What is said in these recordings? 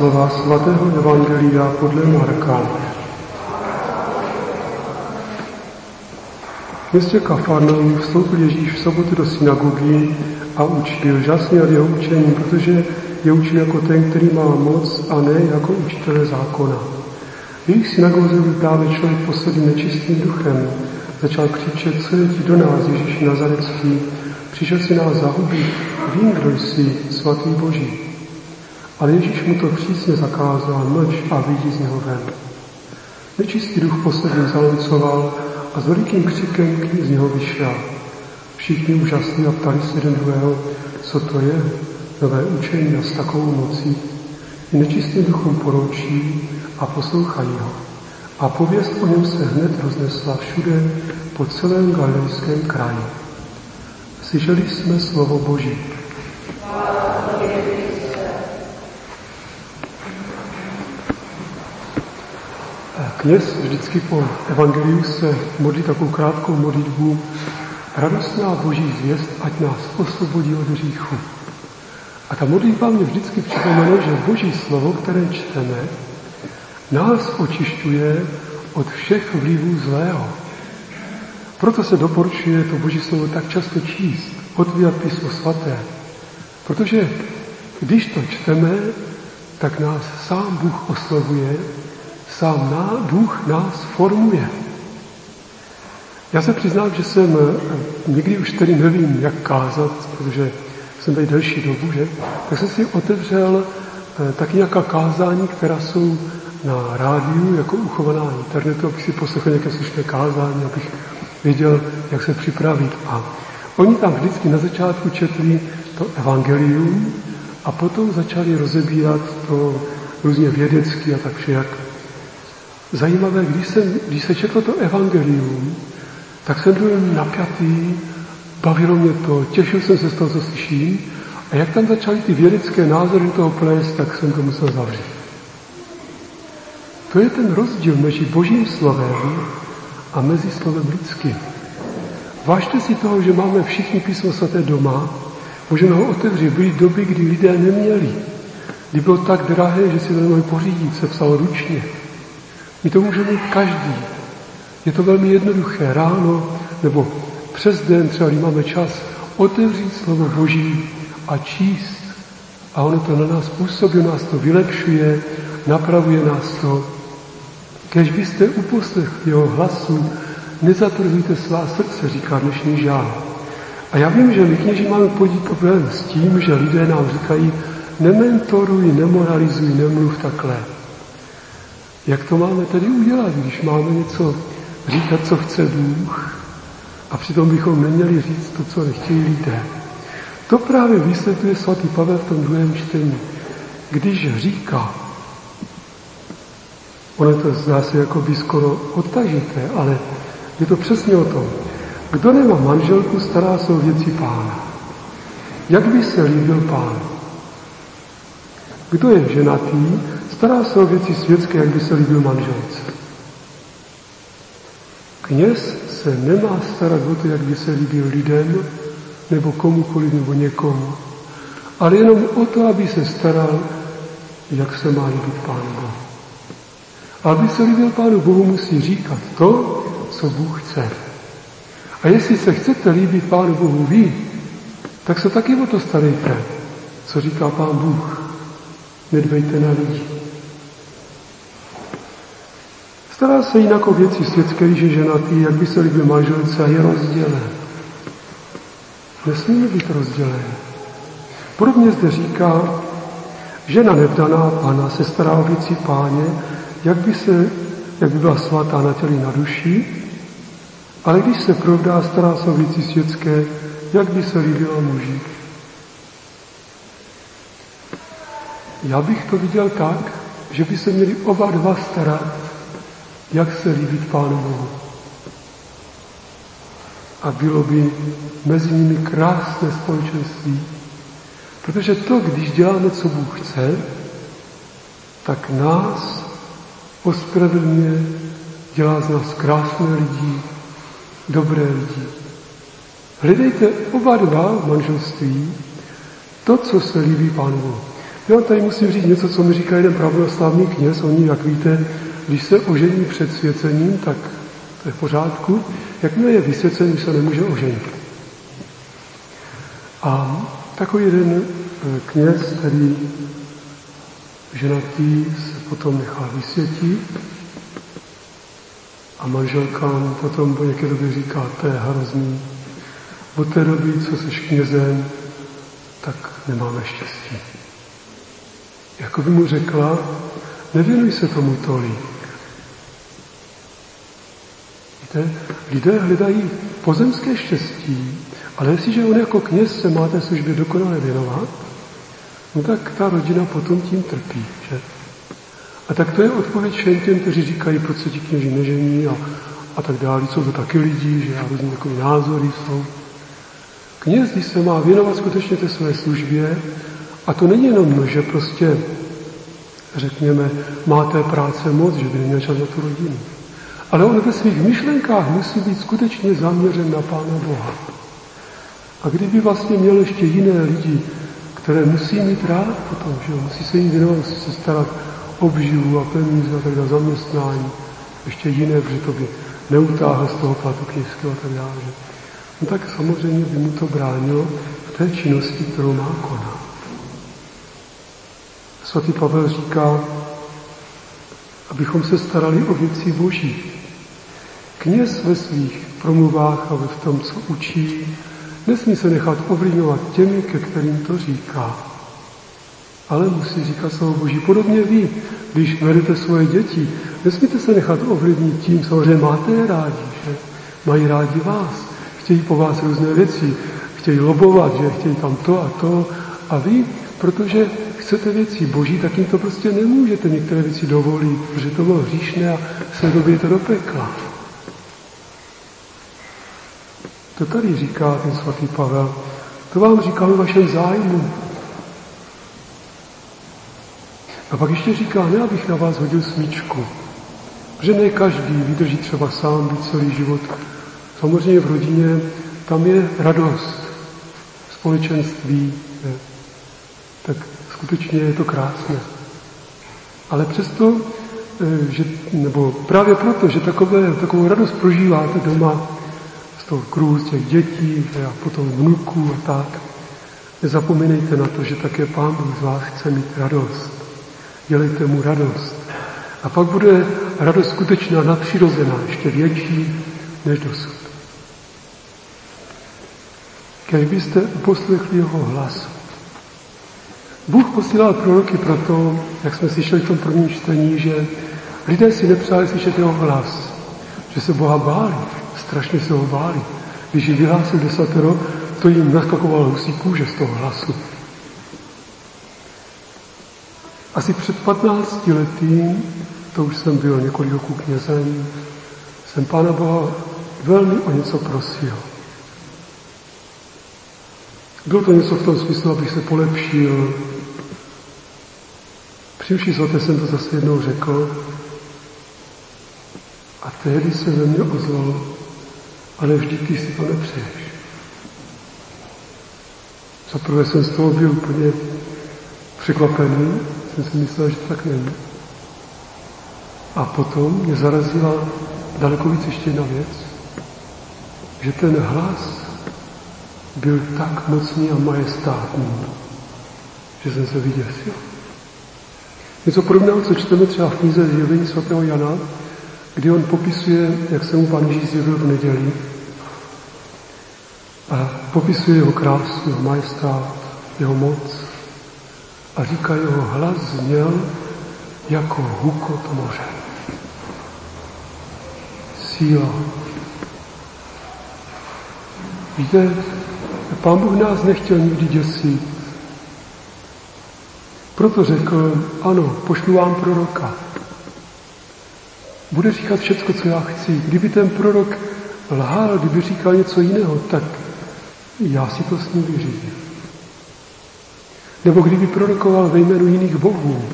Slova svatého Evangelia podle Marka. V městě Kafarnaum vstoupil Ježíš v sobotu do synagogy a učil. Žasně nad jeho učením, protože je učil jako ten, který má moc, a ne jako učitelé zákona. V jejich synagoze byl právě člověk posedlý nečistým duchem. Začal křičet: co je ti do nás, Ježíši Nazarecký? Přišel si nás zahubit, vím, kdo jsi, svatý Boží. Ale Ježíš mu to přísně zakázal: mlč a vyjdi z něho ven. Nečistý duch posedlý zalencoval a s velikým křikem z něho vyšel. Všichni úžasní a ptali se jeden druhého: co to je, nové učení a s takovou mocí? I nečistým duchům poroučí a poslouchají ho. A pověst o něm se hned roznesla všude po celém galilejském kraji. Slyšeli jsme slovo Boží. Kněz vždycky po evangeliu se modlí takovou krátkou modlitbu: radostná Boží zvěst, ať nás osvobodí od hříchu. A ta modlitba mě vždycky připomene, že Boží slovo, které čteme, nás očišťuje od všech vlivů zlého. Proto se doporučuje to Boží slovo tak často číst, otvírat Písmo svaté. Protože když to čteme, tak nás sám Bůh oslovuje, sám Bůh nás formuje. Já se přiznám, že jsem nikdy už tedy nevím, jak kázat, protože jsem tady delší dobu, že? Tak jsem si otevřel taky nějaká kázání, která jsou na rádiu, jako uchovaná na internetu, abych si poslechl nějaké slušné kázání, abych věděl, jak se připravit. A oni tam vždycky na začátku četli to evangelium a potom začali rozebírat to různě vědecky a tak však. Zajímavé, když se četlo to evangelium, tak jsem byl napjatý, bavilo mě to, těšil jsem se z toho, co slyším, a jak tam začaly ty vědecké názory toho plést, tak jsem to musel zavřít. To je ten rozdíl mezi Božím slovem a mezi slovem lidským. Vážte si toho, že máme všichni Písmo svaté doma, můžeme ho otevřít. Byly doby, kdy lidé neměli. Kdy bylo tak drahé, že si to nemohli pořídit, se psalo ručně. My to můžeme mít každý. Je to velmi jednoduché. Ráno nebo přes den, třeba když máme čas, otevřít slovo Boží a číst. A ono to na nás působí, nás to vylepšuje, napravuje nás to. Kež byste uposlechli jeho hlasu, nezatvrzujte svá srdce, říká dnešní žán. A já vím, že my kněži máme podít problém s tím, že lidé nám říkají: nementoruj, nemoralizuj, nemluv takhle. Jak to máme tedy udělat, když máme něco říkat, co chce Bůh, a přitom bychom neměli říct to, co nechtějí lidé? To právě vysvětluje svatý Pavel v tom druhém čtení. Když říká, ono to zdá se jako by skoro odtažité, ale je to přesně o tom. Kdo nemá manželku, stará se o věci Pána. Jak by se líbil Pán? Kdo je ženatý, stará se o věci světské, jak by se líbil manželce. Kněz se nemá starat o to, jak by se líbil lidem, nebo komukoliv, nebo někomu, ale jenom o to, aby se staral, jak se má líbit Pánu Bohu. A aby se líbil Pánu Bohu, musí říkat to, co Bůh chce. A jestli se chcete líbit Pánu Bohu vy, tak se taky o to starejte, co říká Pán Bůh. Nedbejte na lidi. Stará se jinak o věci světské, když je ženatý, jak by se líbil manželce, a je rozdělen. Nesmíme být rozděleni. Podobně zde říká: žena nevdaná Pána se stará o věci Páně, jak by byla svatá na těle na duši, ale když se provdá, stará se o věci světské, jak by se líbila muži. Já bych to viděl tak, že by se měli oba dva starat, jak se líbit Pánu Bohu. A bylo by mezi nimi krásné společenství, protože to, když děláme, co Bůh chce, tak nás ospravedlňuje, dělá z nás krásné lidi, dobré lidi. Hledejte oba dva v manželství to, co se líbí Pánu Bohu. Já tady musím říct něco, co mi říká jeden pravoslavný kněz. Oni, jak víte, když se ožení před svěcením, tak to je v pořádku. Jakmile je vysvěcen, už se nemůže oženit. A takový jeden kněz, který ženatý, se potom nechá vysvětit a manželka mu potom po nějaké době říká, to je hrozný. Od té doby, co jsi knězem, tak nemáme štěstí. Jako by mu řekla, nevěnuj se tomu tolik. Víte, lidé hledají pozemské štěstí, ale jestliže on jako kněz se má té službě dokonale věnovat, no tak ta rodina potom tím trpí, že? A tak to je odpověď všem těm, kteří říkají, proč se ti kněží nežení a tak dále. Jsou to taky lidi, že a různý takový názory jsou. Kněz, když se má věnovat skutečně té své službě, a to není jenom, že prostě, řekněme, má té práce moc, že by neměl čas na tu rodinu. Ale on ve svých myšlenkách musí být skutečně zaměřen na Pána Boha. A kdyby vlastně měl ještě jiné lidi, které musí mít rád potom, že musí se jim věnovat, musí se starat obživu a peníze a tak dále, zaměstnání, ještě jiné, protože to by neutáhl z toho platu kněžského a tak dále. No tak samozřejmě by mu to bránilo v té činnosti, kterou má konat. Svatý Pavel říká, abychom se starali o věci boží. Kněz ve svých promluvách a v tom, co učí, nesmí se nechat ovlivňovat těmi, ke kterým to říká. Ale musí říkat slovo Boží. Podobně vy, když vedete svoje děti, nesmíte se nechat ovlivnit tím, samozřejmě máte je rádi, že mají rádi vás, chtějí po vás různé věci, chtějí lobovat, že chtějí tam to a vy, protože chcete věci Boží, tak jim to prostě nemůžete některé věci dovolit, protože to bylo hříšné a se dobijete do pekla. To tady říká ten svatý Pavel. To vám říkám v vašem zájmu. A pak ještě říká, ne abych na vás hodil smyčku. Že ne každý vydrží třeba sám být celý život. Samozřejmě v rodině tam je radost, společenství, ne? Tak skutečně je to krásné. Ale přesto, nebo právě proto, že takovou radost prožíváte doma, z toho kruhu z těch dětí a potom vnuků a tak, nezapomínejte na to, že také Pán Bůh z vás chce mít radost. Dělejte mu radost. A pak bude radost skutečná, nadpřirozená, ještě větší než dosud. Když byste uposlechli jeho hlas. Bůh posílal proroky proto, jak jsme slyšeli v tom prvním čtení, že lidé si nepřáli slyšet jeho hlas, že se Boha báli, strašně se ho báli. Když jim vyhlásil 10, to jim naskakovalo husí kůže z toho hlasu. Asi před 15 lety, to už jsem byl několik roků knězem, jsem Pána Boha velmi o něco prosil. Bylo to něco v tom smyslu, abych se polepšil. Při vší svaté jsem to zase jednou řekl. A tehdy se ve mně ozval, ale vždyť ty si to nepřeješ. Zaprvé jsem z toho byl úplně překvapený, jsem si myslel, že to tak není. A potom mě zarazila daleko víc ještě jedna věc, že ten hlas byl tak mocný a majestátný, že jsem se vyděsil. Něco podobného, co čteme třeba v knize Zjevení svatého Jana, kdy on popisuje, jak se mu Pán Ježíš zjevil v neděli a popisuje jeho krásu, jeho majestát, jeho moc a říká, jeho hlas zněl jako hukot moře. Síla. Víte, Pán Bůh nás nechtěl nikdy děsit. Proto řekl, ano, pošlu vám proroka. Bude říkat všecko, co já chci. Kdyby ten prorok lhal, kdyby říkal něco jiného, tak já si to s ním vyřídím. Nebo kdyby prorokoval ve jménu jiných bohů,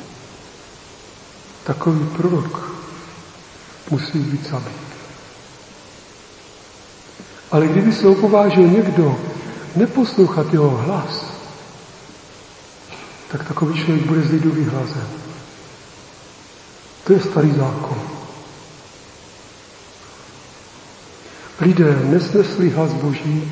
takový prorok musí být zabít. Ale kdyby se opovážil někdo neposlouchat jeho hlas, tak takový člověk bude z lidu vyhlazen. To je starý zákon. Lidé nesnesli hlas Boží,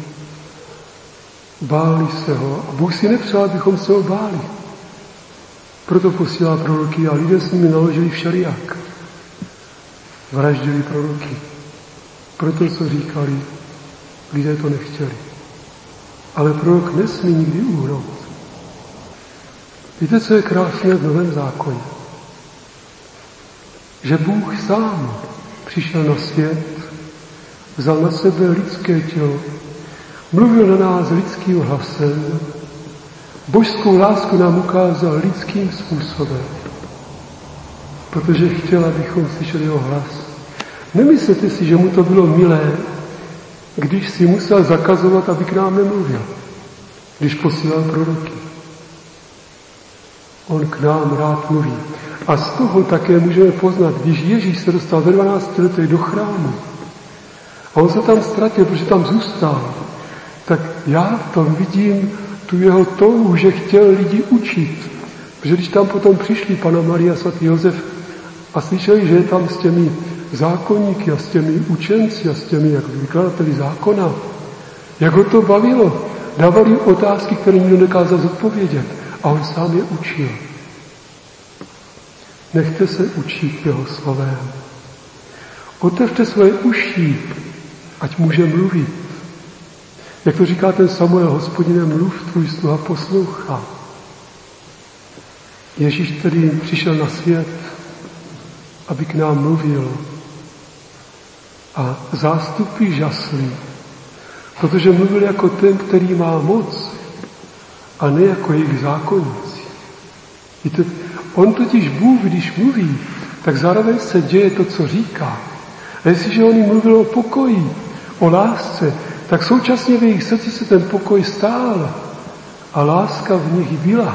báli se ho a Bůh si nepřál, abychom se ho báli. Proto posílá proroky a lidé s nimi naložili všelijak. Vraždili proroky. Proto, co říkali, lidé to nechtěli. Ale prorok nesmí nikdy uhnout. Víte, co je krásné v Novém zákoně? Že Bůh sám přišel na svět, vzal na sebe lidské tělo, mluvil na nás lidským hlasem, božskou lásku nám ukázal lidským způsobem, protože chtěl, abychom slyšeli jeho hlas. Nemyslete si, že mu to bylo milé, když si musel zakazovat, aby k nám nemluvil, když posílal proroky. On k nám rád mluví. A z toho také můžeme poznat, když Ježíš se dostal ve 12 letech do chrámu a on se tam ztratil, protože tam zůstal, tak já v tom vidím tu jeho touhu, že chtěl lidi učit. Protože když tam potom přišli Panna Maria, svatý Josef a slyšeli, že je tam s těmi zákonníky a s těmi učenci a s těmi jak vykladateli zákona, jak ho to bavilo. Dávali otázky, které nikdo nekázal zodpovědět a on sám je učil. Nechte se učit jeho slovem. Otevřte svoje uši, ať může mluvit. Jak to říká ten Samuel, Hospodine, mluv, tvůj sluha poslouchá. Ježíš tedy přišel na svět, aby k nám mluvil. A zástupy žasli, protože mluvil jako ten, který má moc, a ne jako jejich zákonníci. Víte, on totiž Bůh, když mluví, tak zároveň se děje to, co říká. A jestliže on jim mluvil o pokoji, o lásce, tak současně v jejich srdci se ten pokoj stál a láska v nich byla.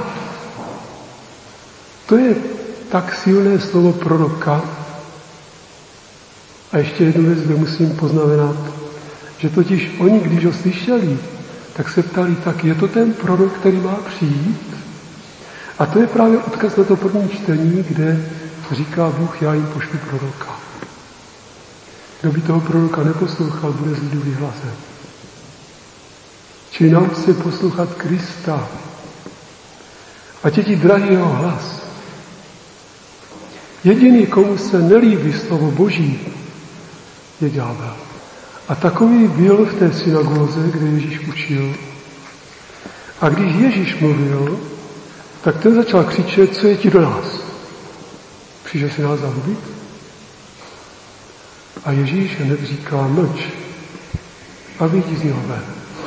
To je tak silné slovo proroka. A ještě jednu věc, kde musím poznamenat, že totiž oni, když ho slyšeli, tak se ptali, tak je to ten prorok, který má přijít? A to je právě odkaz na to první čtení, kde říká Bůh, já jim pošlu proroka. Kdo by toho proroka neposlouchal, bude z lidu vyhlazen. Čili nauč se poslouchat Krista. Ať je ti drahý jeho hlas. Jediný, komu se nelíbí slovo Boží, je ďábel. A takový byl v té synagóze, kde Ježíš učil. A když Ježíš mluvil, tak ten začal křičet, co je ti do nás? Přišel si nás zahubit? A Ježíš hned říká, mlč a vyjdi z něho ven.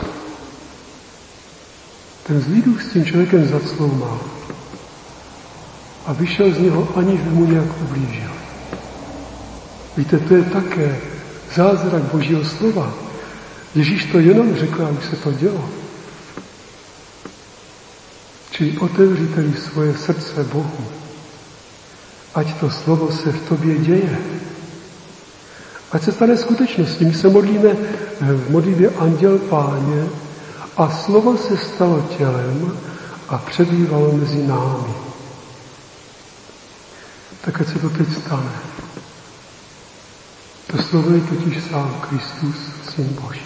Ten zlý duch s tím člověkem zacloumal a vyšel z něho, aniž by mu nějak ublížil. Víte, to je také zázrak Božího slova. Ježíš to jenom řekl a už se to dělo. Čili otevřite-li svoje srdce Bohu, ať to slovo se v tobě děje. Ať se stane skutečností. My se modlíme v modlitbě Anděl Páně a slovo se stalo tělem a přebývalo mezi námi. Tak ať se to teď stane. To slovo je totiž sám Kristus, Syn Boží.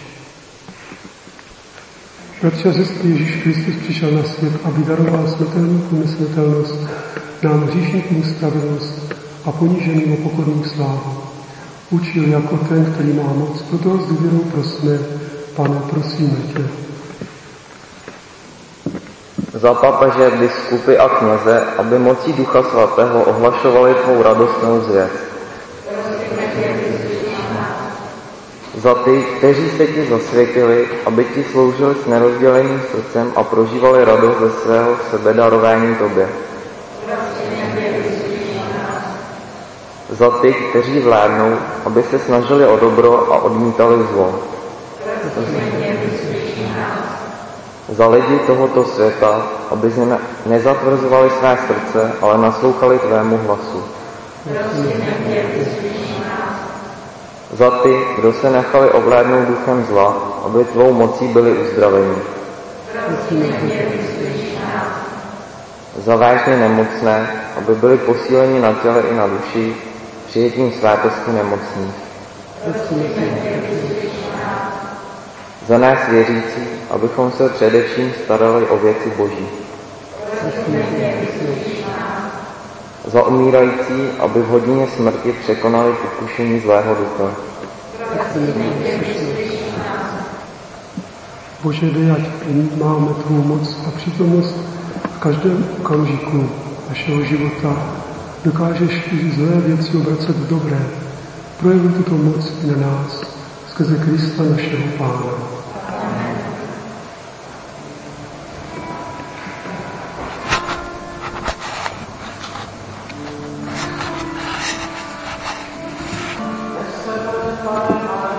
Bratři a sestry, Ježíš Kristus přišel na svět, aby daroval smrtelníkům nesmrtelnost, nám hříšníkům spravedlnost a poníženým a pokorným slávu. Učil jako ten, který má moc, proto ho s důvěrou prosme, Pane, prosíme tě. Za papeže, biskupy a kněze, aby mocí Ducha Svatého ohlašovali tvou radostnou zvěst. Za ty, kteří se ti zasvětili, aby ti sloužili s nerozděleným srdcem a prožívali radost ze svého sebedarování tobě. Za ty, kteří vládnou, aby se snažili o dobro a odmítali zlo. Za lidi tohoto světa, aby nezatvrzovali své srdce, ale naslouchali tvému hlasu. Za ty, kdo se nechali ovládnout duchem zla, aby tvou mocí byli uzdraveni. za vážně nemocné, aby byli posíleni na těle i na duši přijetím svátosti nemocných. Za nás věřící, abychom se především starali o věci Boží. Za umírající, aby v hodině smrti překonali pokušení zlého ducha. Bože, dej, ať máme tvou moc a přítomnost v každém okamžiku našeho života. Dokážeš i zlé věci obracet v dobré. Projevuj tuto moc i na nás skrze Krista našeho Pána. Amen.